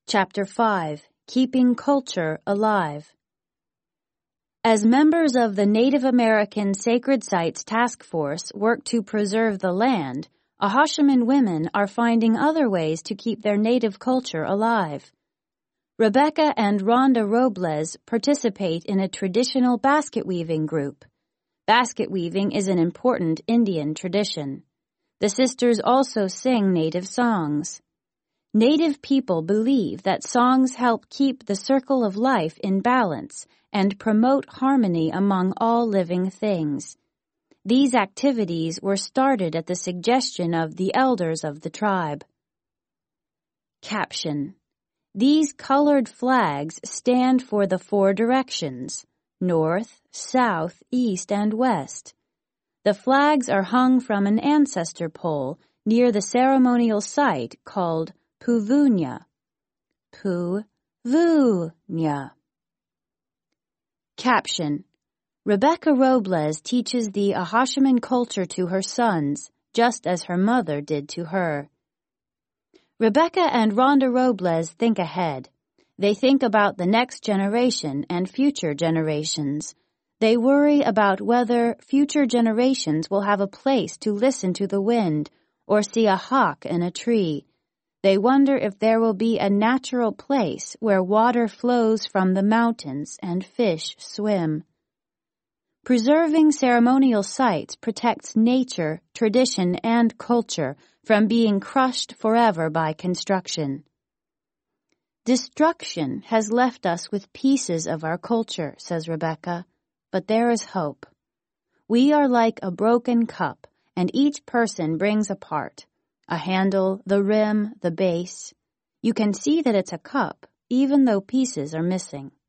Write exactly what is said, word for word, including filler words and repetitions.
Chapter five, Keeping Culture Alive. As members of the Native American Sacred Sites Task Force work to preserve the land, Ahoshimon women are finding other ways to keep their native culture alive. Rebecca and Rhonda Robles participate in a traditional basket weaving group. Basket weaving is an important Indian tradition. The sisters also sing native songs. Native people believe that songs help keep the circle of life in balance and promote harmony among all living things. These activities were started at the suggestion of the elders of the tribe. Caption: These colored flags stand for the four directions: north, south, east, and west. The flags are hung from an ancestor pole near the ceremonial site called Puvunya. Pu-vu-nya. Caption: Rebecca Robles teaches the Ahoshimon culture to her sons, just as her mother did to her. Rebecca and Rhonda Robles think ahead. They think about the next generation and future generations. They worry about whether future generations will have a place to listen to the wind or see a hawk in a tree. They wonder if there will be a natural place where water flows from the mountains and fish swim. Preserving ceremonial sites protects nature, tradition, and culture from being crushed forever by construction. Destruction has left us with pieces of our culture, says Rebecca, but there is hope. We are like a broken cup, and each person brings a part. A handle, the rim, the base. You can see that it's a cup, even though pieces are missing.